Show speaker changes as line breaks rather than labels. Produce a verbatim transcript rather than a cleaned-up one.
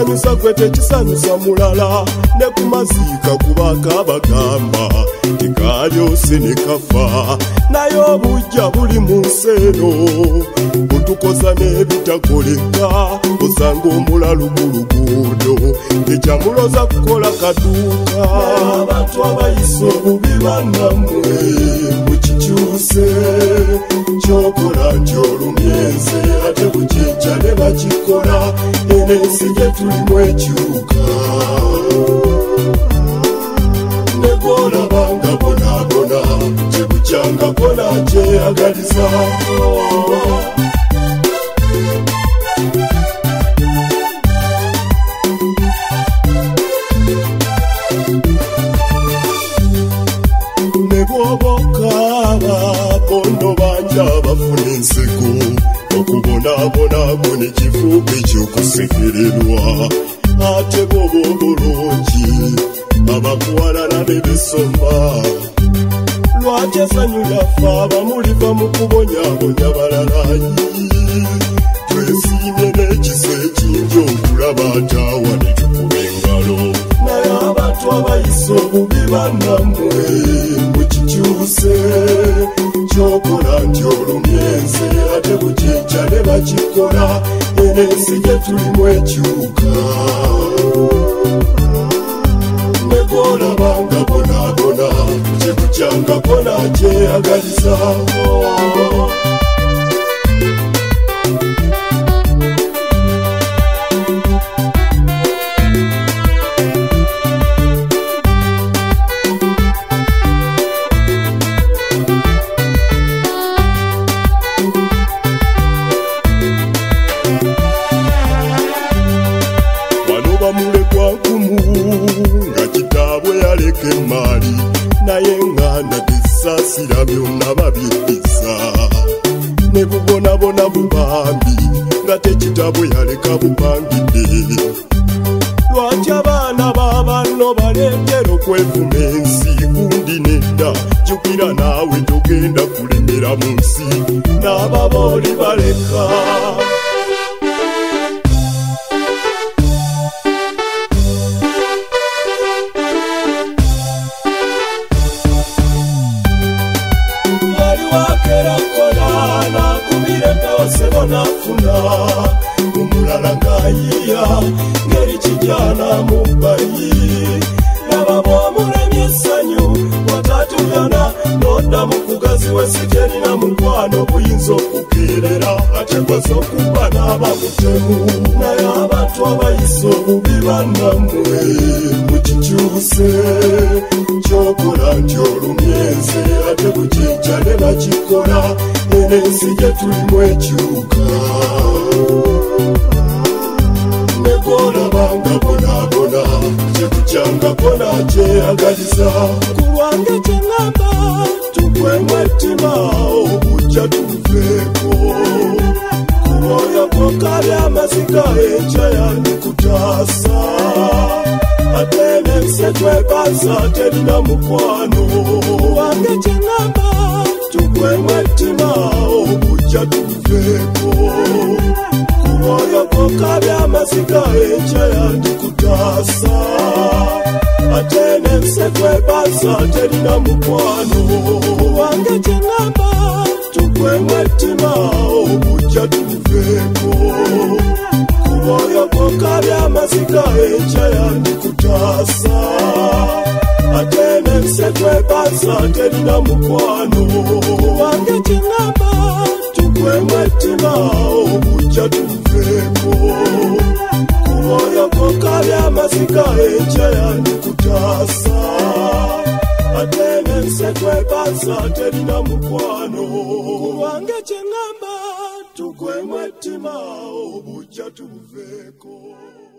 ekisanyusa gwe tekisanyusa mulala, ne ku maziika kubaka bagamba tikalyose ne kafa, naye obujja buli mu nsi eno butukoza n'ebitakoleka, osanga omulalu mu luguudo ekyamuloza kukola kaduuka. Abantu abayisa obubi bannamwe mukikyuse, kyokola nti olumyenze ate bukijja ne bakikola, eno ensi gye tulimu ekyuka. Ne gw'olabanga bonaabona kyebukyanga kona kyeyagaliza. Ne bw'oba okaaba bono bangi abafuna enseko, okubonaabonako ne kifuuka ekyokusekererwa. Ate bw'oba obulungi abakuwalana ne besoma, lwaki essanyu lyaffe abamu liva mu kubonyaabonya balalayi. Twesiimye n'ekisa ekingi okulaba ataawa ne tukuba engalo, naye abantu abayisa obubi bannamwe mukikyuse, kyokola nti olumyenze ate bukijja ne bakikola, eno ensi gye tulimu ekyuka. Ne gw'olabanga bonaabona kyebukyanga kona kyeyagaliza. Bamulekwa kumu nga kitaabwe yaleka emaali, naye nganda bisaasira byonna babyeddiza. Ne bubonabona bubambi nga tekitaabwe yaleka bupangidde. Lwaki abaana b'abanno baleetera okwevuma ensi gundi nedda? Jjukira naawe togenda kulemera mu nsi, n'ababooli baleka. Nafuna omulala ng'ayiya ngeri kijana mu bbayi, naba bw'omulemye essanyu watatulyana n'odda mu kugazi w'ensi terina mukwano buyinza okukeerera, ate gwaza okubba n'abamutemu. Naye abantu abayisa obubi bannamwe mukikyuse, kyokola nti olumyenze ate bukijja ne bakikola, eno ensi gye tulimu ekyuka. Ne gw'olabanga bonaabona kyebukyanga kona kyeyagaliza. Ku lwange kye ŋŋamba tukwemu ettima obujja tubuveeko, ku mwoyo gw'okali amaziga enkya yandikutaasa, ate n'ensi twebaza terina mukwano. Ku lwange kye ŋŋamba tukwemu ettima obujja tubuveeko, ku mwoyo gw'okali amaziga enkya yandikutaasa, ate n'ensi twebaza terina mukwano. Ku lwange kye ŋŋamba tukwemu ettima obujja tubuveeko, ku mwoyo gw'okali amaziga enkya yandikutaasa, ate n'ensi twebaza terina mukwano. Ku lwange kye ŋŋamba tukwemu ettima obujja tubuveeko, ku mwoyo gw'okali amaziga enkya yandikutaasa, ate n'ensi twebaza terina mukwano. Ku lwange kye ŋŋamba tukwemu ettima obujja tubuveeko.